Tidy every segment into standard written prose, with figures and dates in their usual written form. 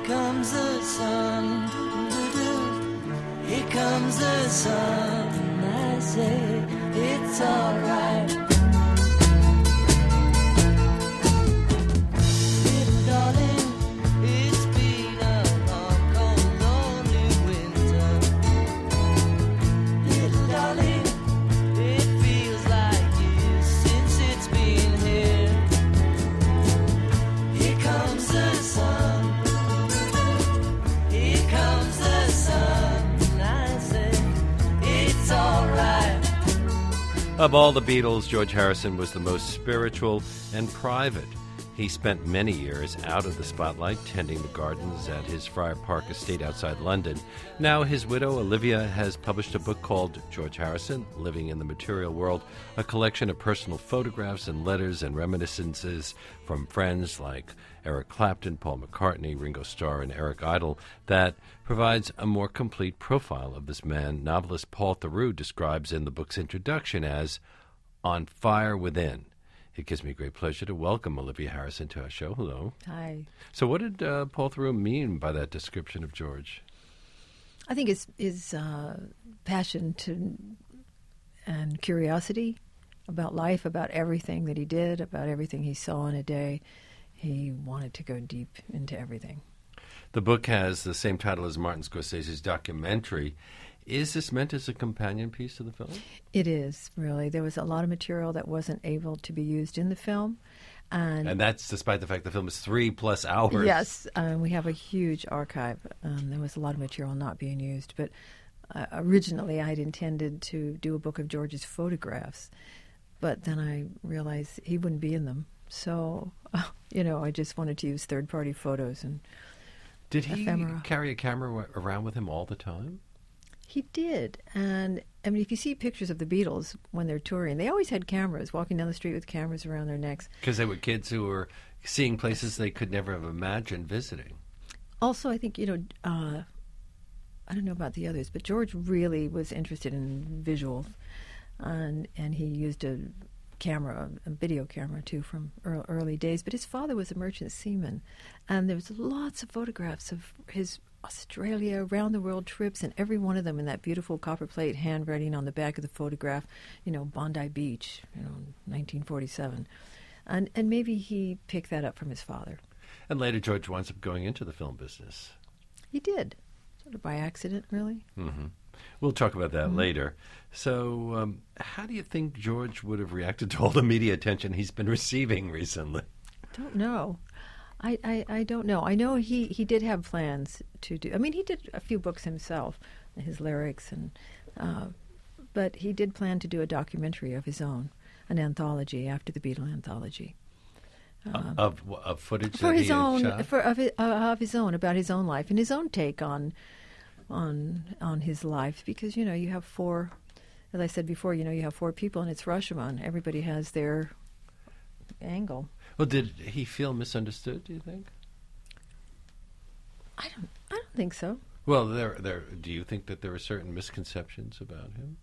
comes the sun, doo-doo-doo. Here comes the sun, I say it's alright. Little darling, it's been a long, cold, lonely winter. Little darling, it feels like years since it's been here. Here comes the sun. Here comes the sun. I say it's alright. Of all the Beatles, George Harrison was the most spiritual and private. He spent many years out of the spotlight, tending the gardens at his Friar Park estate outside London. Now his widow, Olivia, has published a book called George Harrison, Living in the Material World, a collection of personal photographs and letters and reminiscences from friends like Eric Clapton, Paul McCartney, Ringo Starr, and Eric Idle that provides a more complete profile of this man. Novelist Paul Theroux describes in the book's introduction as on fire within. It gives me great pleasure to welcome Olivia Harrison to our show. Hello. Hi. So what did Paul Theroux mean by that description of George? I think his passion and curiosity about life, about everything that he did, about everything he saw in a day. He wanted to go deep into everything. The book has the same title as Martin Scorsese's documentary. Is this meant as a companion piece to the film? It is, really. There was a lot of material that wasn't able to be used in the film. And that's despite the fact the film is 3+ hours. Yes, we have a huge archive. There was a lot of material not being used. But originally I had intended to do a book of George's photographs. But then I realized he wouldn't be in them. So, I just wanted to use third-party photos and Did he ephemera. carry a camera around with him all the time? He did. And, I mean, if you see pictures of the Beatles when they're touring, they always had cameras, walking down the street with cameras around their necks. Because they were kids who were seeing places they could never have imagined visiting. Also, I think, I don't know about the others, but George really was interested in visuals. And he used a video camera, too, from early days. But his father was a merchant seaman. And there was lots of photographs of his Australia, around-the-world trips, and every one of them in that beautiful copper plate handwriting on the back of the photograph, Bondi Beach, 1947. And maybe he picked that up from his father. And later George winds up going into the film business. He did, sort of by accident, really. Mm-hmm. We'll talk about that later. So how do you think George would have reacted to all the media attention he's been receiving recently? Don't know. I don't know. I know he did have plans to do. I mean, he did a few books himself, his lyrics, but he did plan to do a documentary of his own, an anthology after the Beatle anthology. Of footage for that his he had own, shot? of his own, about his own life and his own take on his life, because you have four, as I said before, you have four people and it's Rashomon. Everybody has their angle. Well, did he feel misunderstood, do you think? I don't think so. Well, do you think that there are certain misconceptions about him?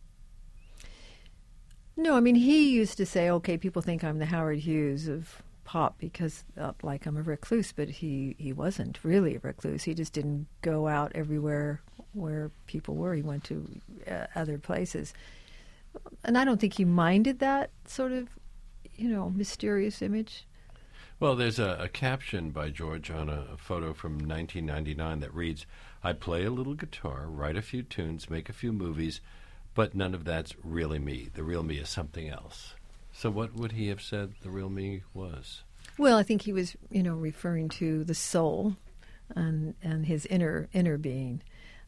No, I mean, he used to say, okay, people think I'm the Howard Hughes of pop because, like, I'm a recluse, but he wasn't really a recluse. He just didn't go out everywhere where people were. He went to other places. And I don't think he minded that sort of, mysterious image. Well, there's a caption by George on a photo from 1999 that reads, "I play a little guitar, write a few tunes, make a few movies, but none of that's really me. The real me is something else." So what would he have said the real me was? Well, I think he was, referring to the soul and his inner being.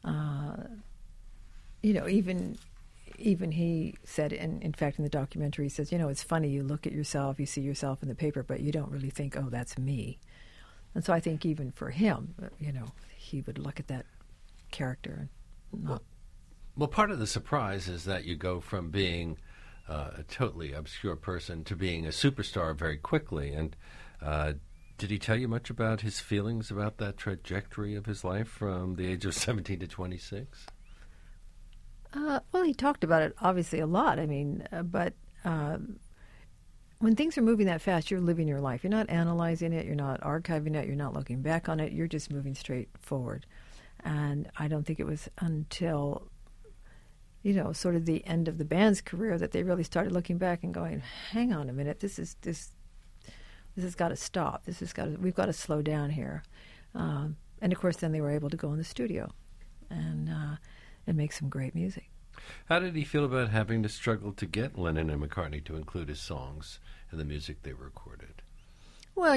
Even he said, in fact, in the documentary, he says, it's funny, you look at yourself, you see yourself in the paper, but you don't really think, oh, that's me. And so I think even for him, he would look at that character and not... Well, part of the surprise is that you go from being a totally obscure person to being a superstar very quickly. And did he tell you much about his feelings about that trajectory of his life from the age of 17 to 26? Well, he talked about it obviously a lot. I mean, but when things are moving that fast, you're living your life. You're not analyzing it. You're not archiving it. You're not looking back on it. You're just moving straight forward. And I don't think it was until, sort of the end of the band's career that they really started looking back and going, hang on a minute, this has got to stop. We've got to slow down here. And of course, then they were able to go in the studio and make some great music. How did he feel about having to struggle to get Lennon and McCartney to include his songs in the music they recorded? Well,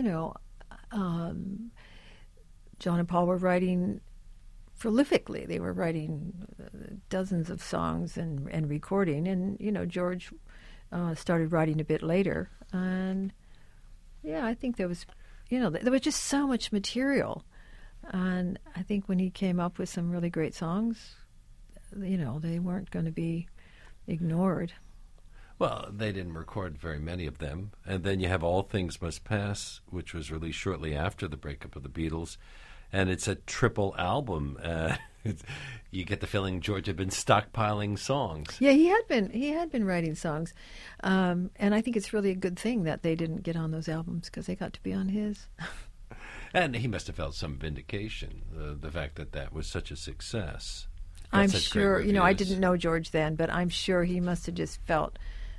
John and Paul were writing prolifically. They were writing dozens of songs and recording. And, George started writing a bit later. And, yeah, I think there was just so much material. And I think when he came up with some really great songs, they weren't going to be ignored. Well, they didn't record very many of them. And then you have All Things Must Pass, which was released shortly after the breakup of the Beatles. And it's a triple album. You get the feeling George had been stockpiling songs. Yeah, he had been writing songs. And I think it's really a good thing that they didn't get on those albums because they got to be on his. And he must have felt some vindication, the fact that was such a success. I'm sure, I didn't know George then, but I'm sure he must have just felt,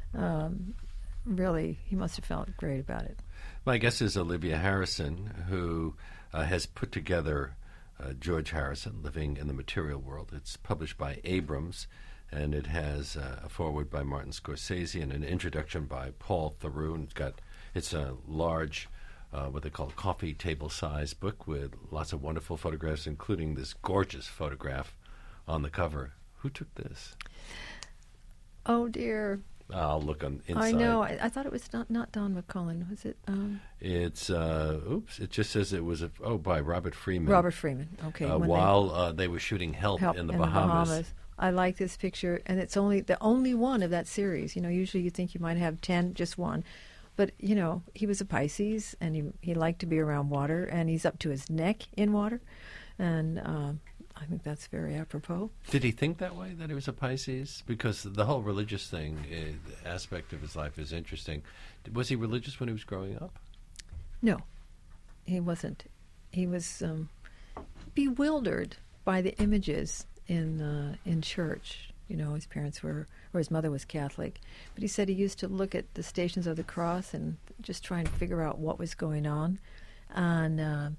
he must have felt great about it. My guest is Olivia Harrison, who has put together George Harrison, Living in the Material World. It's published by Abrams, and it has a foreword by Martin Scorsese and an introduction by Paul Theroux. It's a large, what they call a coffee table size book with lots of wonderful photographs, including this gorgeous photograph on the cover. Who took this? Oh, dear. I'll look on inside. I know. I thought it was not Don McCullin. Was it? It's, it just says it was, by Robert Freeman. Robert Freeman, okay. While they were shooting Help in the Bahamas. I like this picture, and it's the only one of that series. Usually you think you might have 10, just one. But, he was a Pisces, and he liked to be around water, and he's up to his neck in water. And I think that's very apropos. Did he think that way, that he was a Pisces? Because the whole religious thing, the aspect of his life is interesting. Was he religious when he was growing up? No, he wasn't. He was bewildered by the images in church. His parents were, or his mother was Catholic. But he said he used to look at the Stations of the Cross and just try and figure out what was going on. And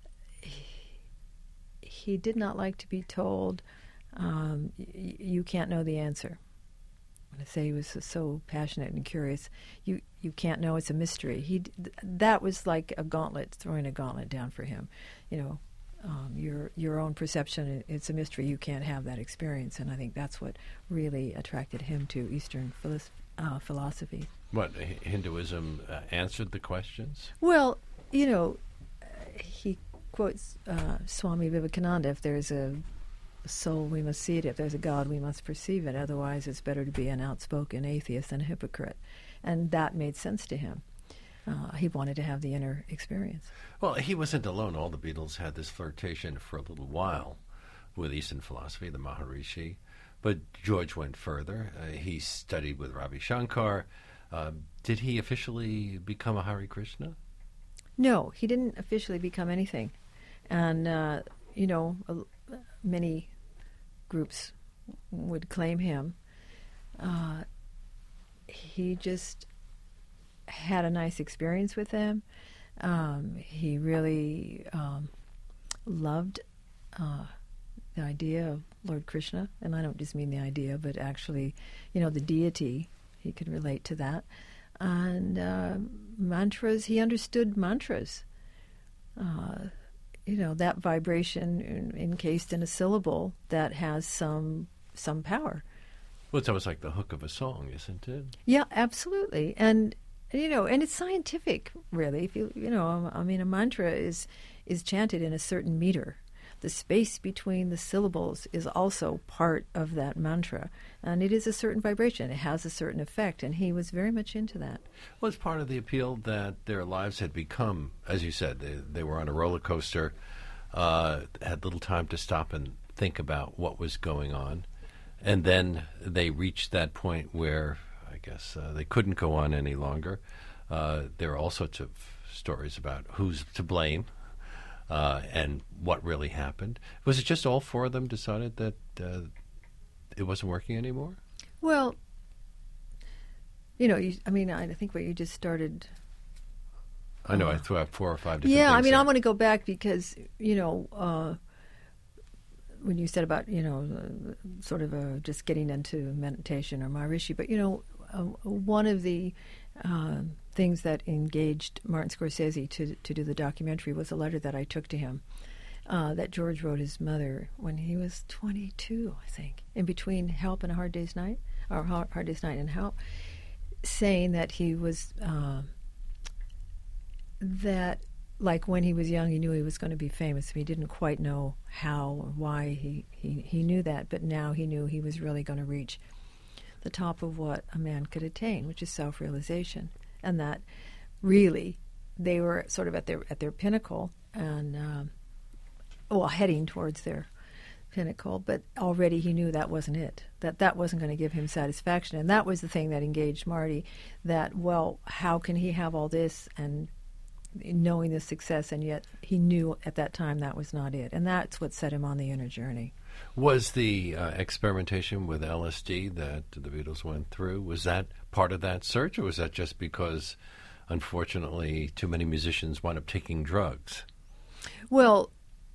he did not like to be told, you can't know the answer. When I say he was so passionate and curious, you can't know, it's a mystery. That was like throwing a gauntlet down for him. Your own perception, it's a mystery. You can't have that experience. And I think that's what really attracted him to Eastern philosophy. What, Hinduism answered the questions? Well, he quotes Swami Vivekananda, if there's a soul, we must see it. If there's a God, we must perceive it. Otherwise, it's better to be an outspoken atheist than a hypocrite. And that made sense to him. He wanted to have the inner experience. Well, he wasn't alone. All the Beatles had this flirtation for a little while with Eastern philosophy, the Maharishi. But George went further. He studied with Ravi Shankar. Did he officially become a Hare Krishna? No, he didn't officially become anything. And, many groups would claim him. He just had a nice experience with them. He really loved the idea of Lord Krishna. And I don't just mean the idea, but actually, the deity. He could relate to that. And mantras, he understood mantras. That vibration encased in a syllable that has some power. Well, it's almost like the hook of a song, isn't it? Yeah, absolutely. And and it's scientific, really. If a mantra is chanted in a certain meter. The space between the syllables is also part of that mantra. And it is a certain vibration. It has a certain effect. And he was very much into that. Well, it's part of the appeal that their lives had become, as you said, they were on a roller coaster, had little time to stop and think about what was going on. And then they reached that point where, I I guess. They couldn't go on any longer. There are all sorts of stories about who's to blame and what really happened. Was it just all four of them decided that it wasn't working anymore? Well, I think what you just started. I know, I threw out 4 or 5 different Yeah, things I there. want to go back because, when you said about, sort of just getting into meditation or Maharishi, but, one of the things that engaged Martin Scorsese to do the documentary was a letter that I took to him that George wrote his mother when he was 22, I think, in between Help and A Hard Day's Night, or Hard Day's Night and Help, saying that he was... that, like, when he was young, he knew he was going to be famous. He didn't quite know how or why he knew that, but now he knew he was really going to reach the top of what a man could attain, which is self-realization, and that really they were sort of at their pinnacle and heading towards their pinnacle, but already he knew that wasn't it, that wasn't going to give him satisfaction, and that was the thing that engaged Marty, that, well, how can he have all this and knowing the success, and yet he knew at that time that was not it, and that's what set him on the inner journey. Was the experimentation with LSD that the Beatles went through, was that part of that search, or was that just because, unfortunately, too many musicians wind up taking drugs? Well,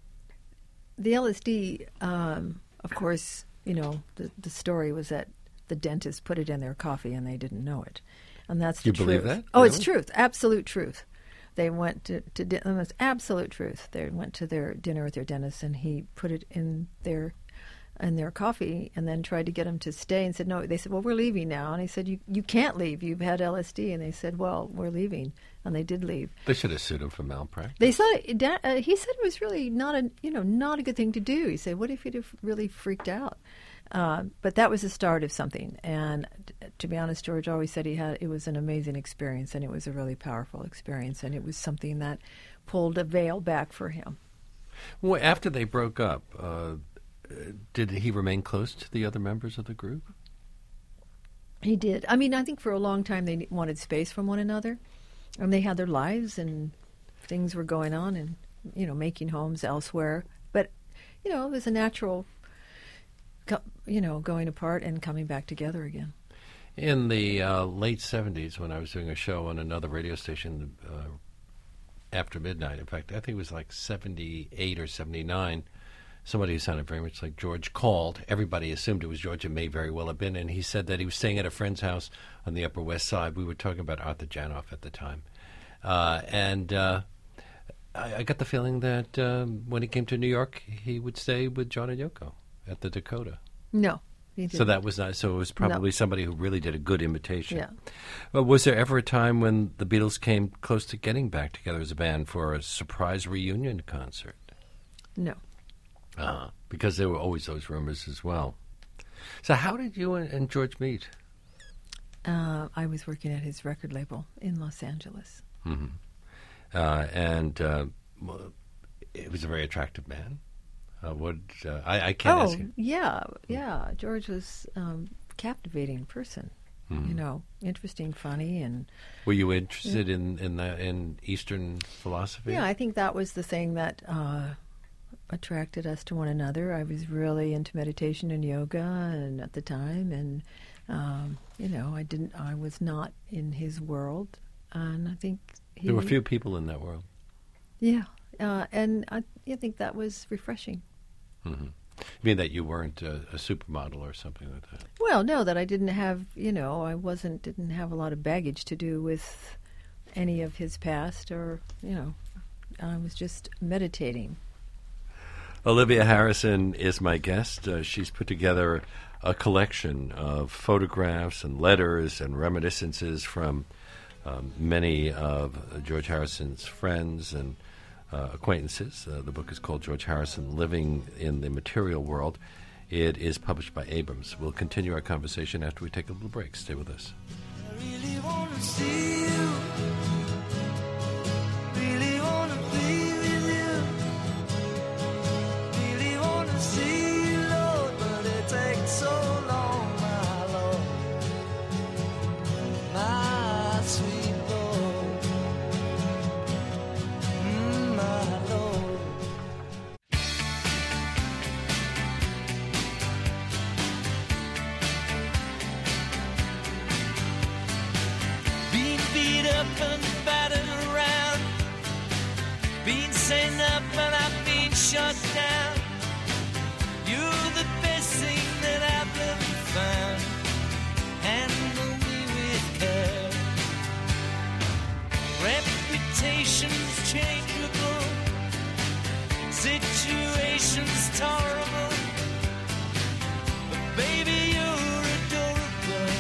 the LSD, of course, the story was that the dentist put it in their coffee and they didn't know it, and that's the You truth. believe that? Oh, Really? it's truth, absolute truth. They went to it was absolute truth. They went to their dinner with their dentist, and he put it in their coffee, and then tried to get them to stay. And said no. They said, "Well, we're leaving now." And he said, "You can't leave. You've had LSD." And they said, "Well, we're leaving," and they did leave. They should have sued him for malpractice. He said it was really not a good thing to do. He said, "What if he'd have really freaked out?" But that was the start of something. And to be honest, George always said it was an amazing experience, and it was a really powerful experience, and it was something that pulled a veil back for him. Well, after they broke up, did he remain close to the other members of the group? He did. I mean, I think for a long time they wanted space from one another, and they had their lives, and things were going on, and making homes elsewhere. But it was a natural, going apart and coming back together again. In the late 70s, when I was doing a show on another radio station after midnight, in fact, I think it was like 78 or 79, somebody who sounded very much like George called. Everybody assumed it was George. It may very well have been. And he said that he was staying at a friend's house on the Upper West Side. We were talking about Arthur Janoff at the time. I got the feeling that when he came to New York, he would stay with John and Yoko at the Dakota. No. He didn't. So that was not. So it was probably No. somebody who really did a good imitation. Yeah. Well, was there ever a time when the Beatles came close to getting back together as a band for a surprise reunion concert? No. Because there were always those rumors as well. So how did you and George meet? I was working at his record label in Los Angeles. Mm-hmm. Well, it was a very attractive man. I can't ask him. Yeah. George was captivating person. Mm-hmm. Interesting, funny, and Were you interested in Eastern philosophy? yeah, I think that was the thing that attracted us to one another. I was really into meditation and yoga, and at the time, and I was not in his world, and I think There were few people in that world. Yeah, and I think that was refreshing. Mm-hmm. You mean that you weren't a supermodel or something like that? Well, no, that I didn't have, didn't have a lot of baggage to do with any of his past, or, I was just meditating. Olivia Harrison is my guest. She's put together a collection of photographs and letters and reminiscences from many of George Harrison's friends and acquaintances. The book is called George Harrison, Living in the Material World. It is published by Abrams. We'll continue our conversation after we take a little break. Stay with us. I really wanna see you. Really wanna be with you. Really wanna see you, Lord, but it takes so long, my Lord. shut down. You're the best thing that I've ever found. Handle me with care. Reputation's changeable, situation's tolerable, but baby you're adorable.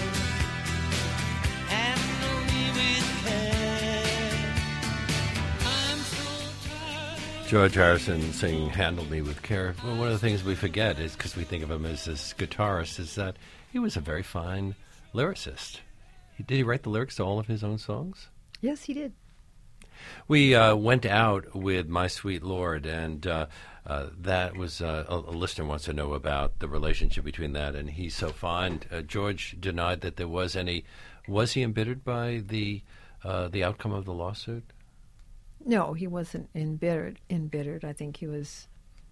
Handle me with care. I'm so tired. George Harrison singing "Handle Me with Care." Well, one of the things we forget is, because we think of him as this guitarist, is that he was a very fine lyricist. Did he write the lyrics to all of his own songs? Yes, he did. We went out with My Sweet Lord, and that was a listener wants to know about the relationship between that and He's So Fine. George denied that there was any. Was he embittered by the outcome of the lawsuit? No, he wasn't embittered. I think he was,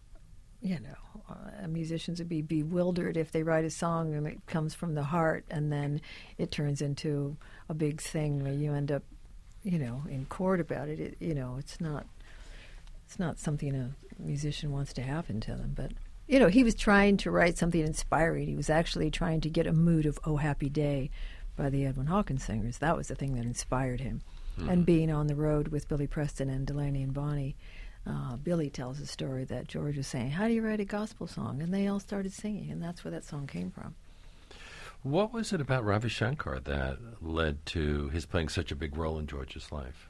musicians would be bewildered if they write a song and it comes from the heart and then it turns into a big thing where you end up, in court about it. It's not something a musician wants to happen to them. But, he was trying to write something inspiring. He was actually trying to get a mood of "Oh Happy Day" by the Edwin Hawkins Singers. That was the thing that inspired him. And being on the road with Billy Preston and Delaney and Bonnie, Billy tells a story that George was saying, "How do you write a gospel song?" And they all started singing, and that's where that song came from. What was it about Ravi Shankar that led to his playing such a big role in George's life?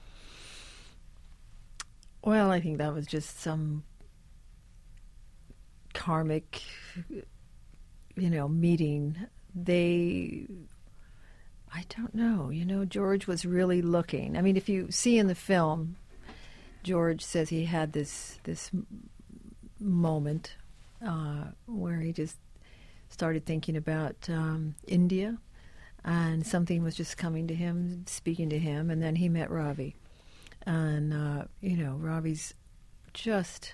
Well, I think that was just some karmic, meeting. I don't know. George was really looking. I mean, if you see in the film, George says he had this moment where he just started thinking about India, and something was just coming to him, speaking to him, and then he met Ravi. And, Ravi's just,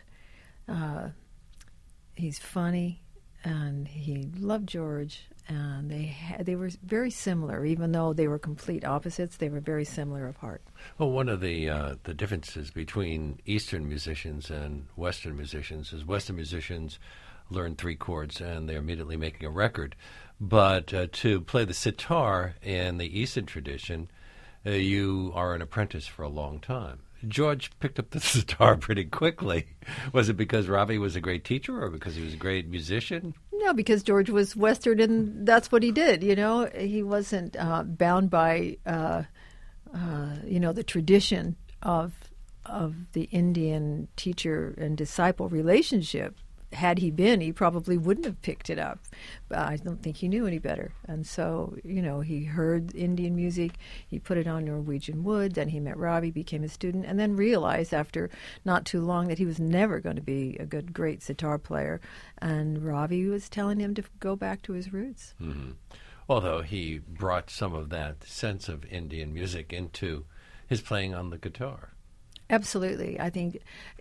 he's funny, and he loved George, and they were very similar. Even though they were complete opposites, they were very similar of heart. Well, one of the differences between Eastern musicians and Western musicians is Western musicians learn 3 chords and they're immediately making a record. But to play the sitar in the Eastern tradition, you are an apprentice for a long time. George picked up the sitar pretty quickly. Was it because Ravi was a great teacher or because he was a great musician? No, because George was Western, and that's what he did. He wasn't bound by, the tradition of the Indian teacher and disciple relationship. Had he been, he probably wouldn't have picked it up. But I don't think he knew any better. And so, he heard Indian music, he put it on Norwegian wood, then he met Ravi, became a student, and then realized after not too long that he was never going to be a great sitar player. And Ravi was telling him to go back to his roots. Mm-hmm. Although he brought some of that sense of Indian music into his playing on the guitar. Absolutely. I think,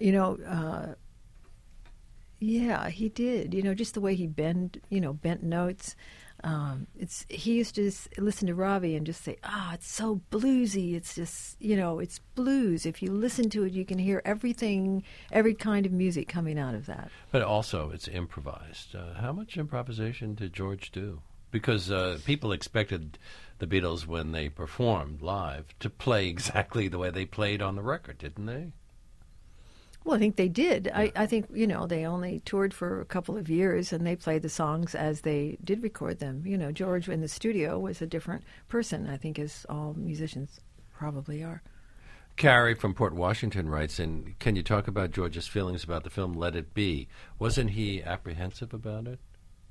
yeah, he did. Just the way he bent notes. He used to just listen to Ravi and just say, it's so bluesy. It's just, it's blues. If you listen to it, you can hear everything, every kind of music coming out of that. But also, it's improvised. How much improvisation did George do? Because people expected the Beatles, when they performed live, to play exactly the way they played on the record, didn't they? Well, I think they did. I think, they only toured for a couple of years, and they played the songs as they did record them. George in the studio was a different person, I think, as all musicians probably are. Carrie from Port Washington writes in, can you talk about George's feelings about the film Let It Be? Wasn't he apprehensive about it?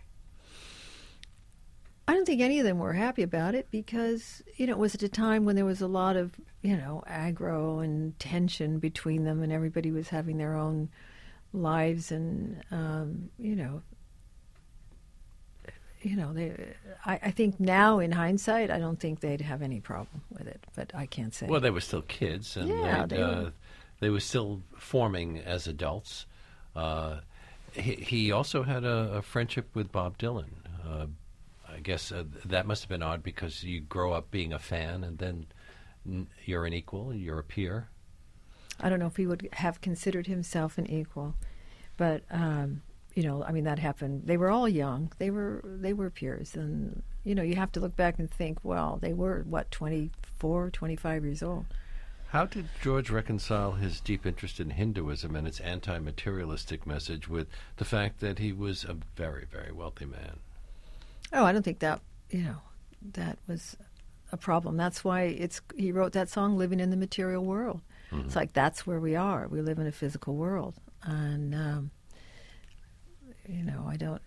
I don't think any of them were happy about it because, it was at a time when there was a lot of, aggro and tension between them, and everybody was having their own lives, and, I think now in hindsight, I don't think they'd have any problem with it, but I can't say. Well, they were still kids, and they were still forming as adults. He also had a friendship with Bob Dylan. I guess that must have been odd because you grow up being a fan and then you're an equal, you're a peer. I don't know if he would have considered himself an equal. But I mean, that happened. They were all young. They were peers, and you have to look back and think, well, they were 24, 25 years old. How did George reconcile his deep interest in Hinduism and its anti-materialistic message with the fact that he was a very, very wealthy man? Oh, I don't think that that was a problem. That's why he wrote that song, "Living in the Material World." Mm-hmm. It's like that's where we are. We live in a physical world, and I don't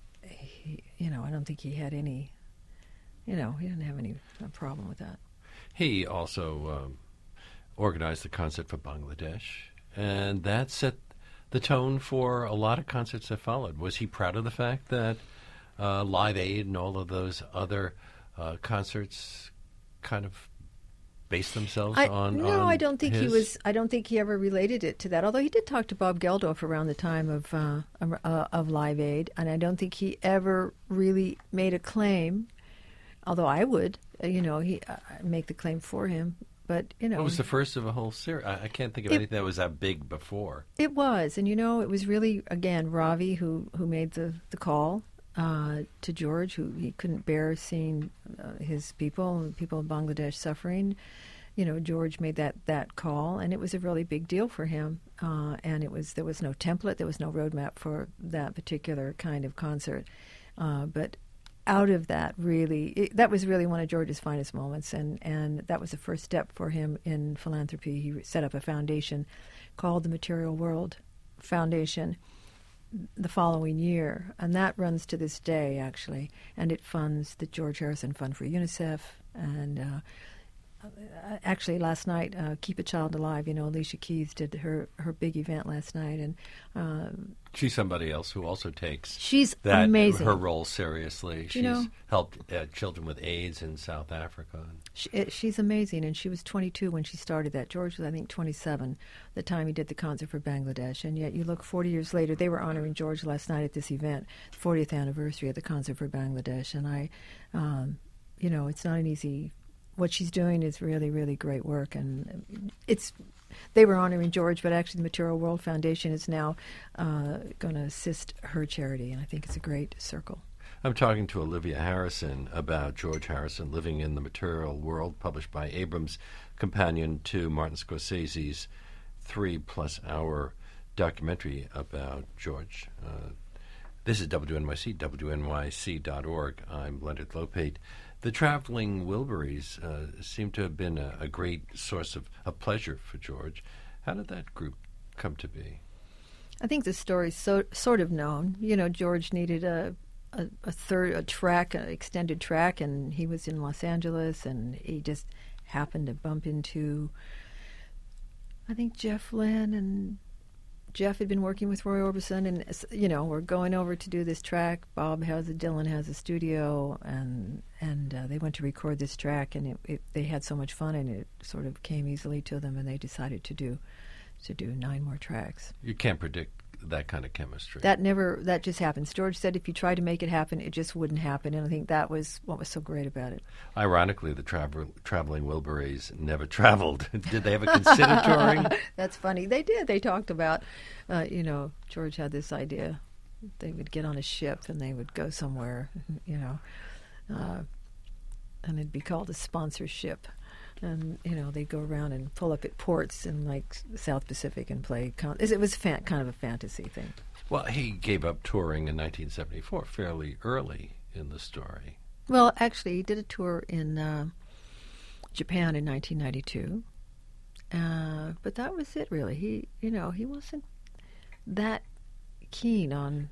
think he had any. He didn't have any problem with that. He also organized the concert for Bangladesh, and that set the tone for a lot of concerts that followed. Was he proud of the fact that Live Aid and all of those other concerts kind of based themselves on? No, I don't think his? he was. I don't think he ever related it to that. Although he did talk to Bob Geldof around the time of Live Aid, and I don't think he ever really made a claim. Although I would, he make the claim for him. But it was the first of a whole series. I can't think of anything that was that big before. It was, and it was really again Ravi who made the call to George, who he couldn't bear seeing his people of Bangladesh suffering. George made that call, and it was a really big deal for him. And there was no template, there was no roadmap for that particular kind of concert. But out of that, that was really one of George's finest moments, and that was the first step for him in philanthropy. He set up a foundation called the Material World Foundation the following year, and that runs to this day, actually, and it funds the George Harrison Fund for UNICEF, and actually last night, Keep a Child Alive, Alicia Keys did her big event last night, and she's somebody else who also takes amazing. Her role seriously. She's helped children with AIDS in South Africa. She's amazing, and she was 22 when she started that. George was, I think, 27 the time he did the concert for Bangladesh, and yet you look 40 years later, they were honoring George last night at this event, 40th anniversary of the concert for Bangladesh, and it's not an easy. What she's doing is really, really great work, and they were honoring George, but actually the Material World Foundation is now going to assist her charity, and I think it's a great circle. I'm talking to Olivia Harrison about George Harrison, Living in the Material World, published by Abrams, companion to Martin Scorsese's 3+ hour documentary about George. This is WNYC, WNYC.org. I'm Leonard Lopate. The Traveling Wilburys seem to have been a great source of pleasure for George. How did that group come to be? I think the story's sort of known. George needed a track, an extended track, and he was in Los Angeles, and he just happened to bump into, I think, Jeff Lynne, and Jeff had been working with Roy Orbison, and we're going over to do this track. Dylan has a studio, and they went to record this track, and they had so much fun, and it sort of came easily to them, and they decided to do 9 more tracks. You can't predict that kind of chemistry. That just happens. George said if you tried to make it happen, it just wouldn't happen, and I think that was what was so great about it. Ironically, the Traveling Wilburys never traveled. Did they ever consider touring? That's funny. They did. They talked about, George had this idea. They would get on a ship and they would go somewhere, and it'd be called a sponsorship. And, they'd go around and pull up at ports in, the South Pacific and play. It was kind of a fantasy thing. Well, he gave up touring in 1974, fairly early in the story. Well, actually, he did a tour in Japan in 1992. But that was it, really. He wasn't that keen on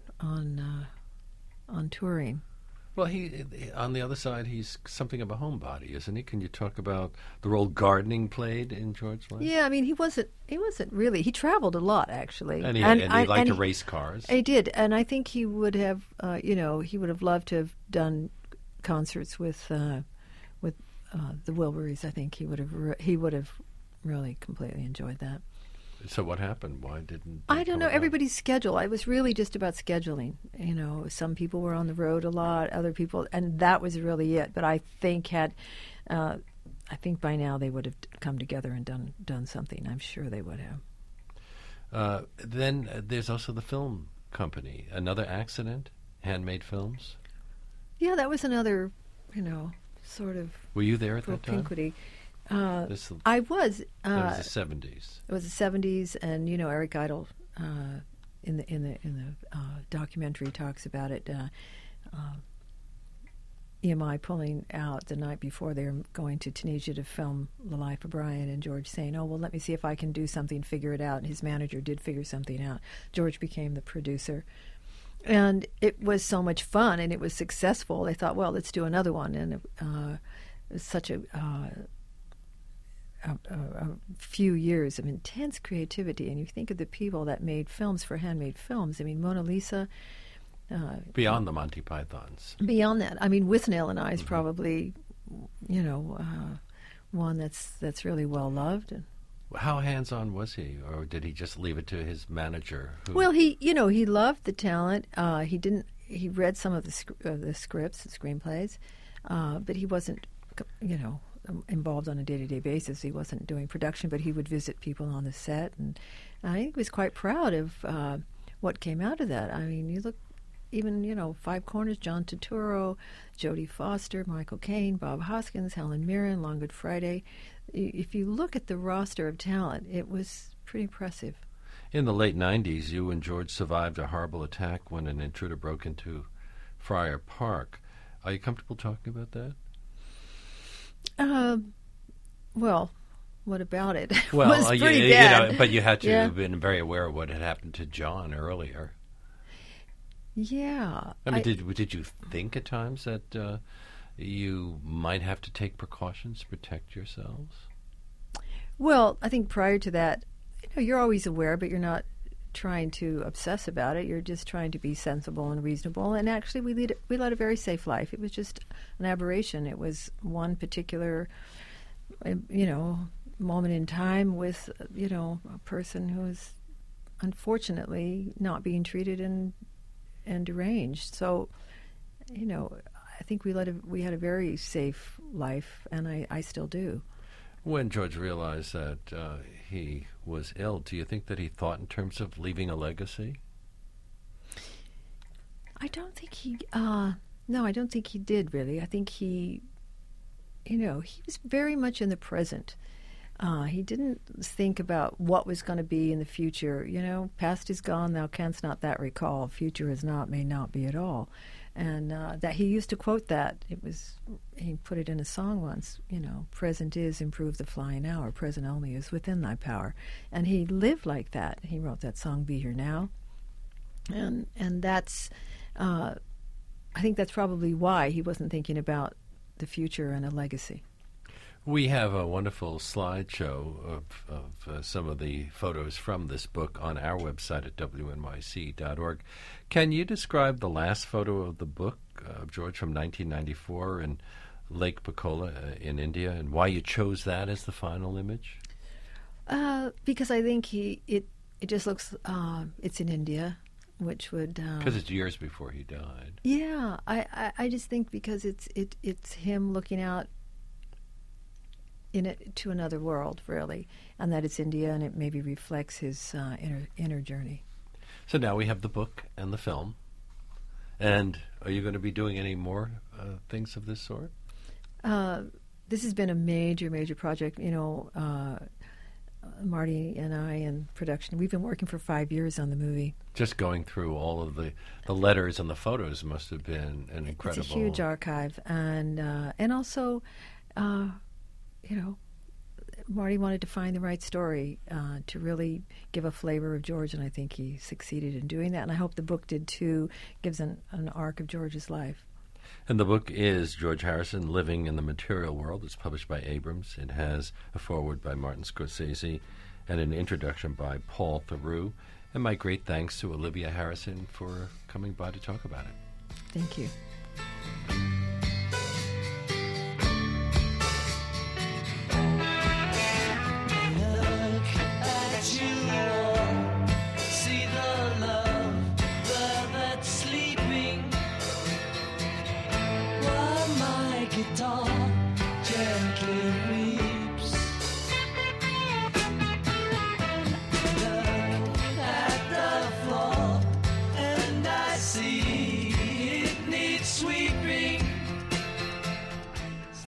touring. Well, he on the other side, he's something of a homebody, isn't he? Can you talk about the role gardening played in George's life? Yeah, I mean, he wasn't really. He traveled a lot, actually, and he liked to race cars. He did, and I think he would have, he would have loved to have done concerts with the Wilburys. I think he would have really completely enjoyed that. So what happened? Why didn't I don't know. Everybody's schedule. It was really just about scheduling. Some people were on the road a lot, other people, and that was really it. But I think by now they would have come together and done something. I'm sure they would have. Then there's also the film company. Another accident, Handmade Films. Yeah, that was another, sort of Were you there at that time? propinquity. This- I was. That was the 70s. It was the 70s, and Eric Idle in the documentary talks about it. EMI pulling out the night before they were going to Tunisia to film The Life of Brian, and George saying, "Oh, well, let me see if I can do something, figure it out." And his manager did figure something out. George became the producer. And it was so much fun, and it was successful. They thought, well, let's do another one. And it was such a few years of intense creativity. And you think of the people that made films for Handmade Films. I mean, Mona Lisa. Beyond the Monty Pythons. Beyond that, I mean, Withnail and I is probably, one that's really well loved. And, How hands-on was he, or did he just leave it to his manager? well, he loved the talent. He read some of the scripts, the screenplays, but he wasn't, involved on a day-to-day basis. He wasn't doing production, but he would visit people on the set, and I think he was quite proud of what came out of that. I mean, you look. Even, Five Corners, John Turturro, Jodie Foster, Michael Caine, Bob Hoskins, Helen Mirren, Long Good Friday. If you look at the roster of talent, it was pretty impressive. In the late 90s, you and George survived a horrible attack when an intruder broke into Friar Park. Are you comfortable talking about that? Well, what about it? Well, it was pretty bad. But you had to Yeah. have been very aware of what had happened to John earlier. Yeah. I mean, did you think at times that you might have to take precautions to protect yourselves? Well, I think prior to that, you're always aware, but you're not trying to obsess about it. You're just trying to be sensible and reasonable. And actually, we led a very safe life. It was just an aberration. It was one particular, moment in time with, a person who was unfortunately not being treated and deranged. So, I think we had a very safe life, and I still do. When George realized that he was ill, do you think that he thought in terms of leaving a legacy? I don't think he. No, I don't think he did really. I think he was very much in the present. He didn't think about what was going to be in the future. Past is gone, thou canst not that recall. Future is not, may not be at all. And that he used to quote that. He put it in a song once. Present is, improve the flying hour. Present only is within thy power. And he lived like that. He wrote that song, Be Here Now. And that's, I think that's probably why he wasn't thinking about the future and a legacy. We have a wonderful slideshow of some of the photos from this book on our website at wnyc.org. Can you describe the last photo of the book, George, from 1994 in Lake Pichola in India, and why you chose that as the final image? Because I think it just looks, it's in India, which would... Because it's years before he died. Yeah, I just think because it's him looking out to another world, really, and that it's India, and it maybe reflects his inner journey. So now we have the book and the film. And are you going to be doing any more things of this sort? This has been a major, major project. Marty and I in production, we've been working for 5 years on the movie. Just going through all of the letters and the photos must have been an incredible... It's a huge archive. And also... Marty wanted to find the right story to really give a flavor of George, and I think he succeeded in doing that. And I hope the book did too. Gives an arc of George's life. And the book is George Harrison, Living in the Material World. It's published by Abrams. It has a foreword by Martin Scorsese and an introduction by Paul Theroux. And my great thanks to Olivia Harrison for coming by to talk about it. Thank you.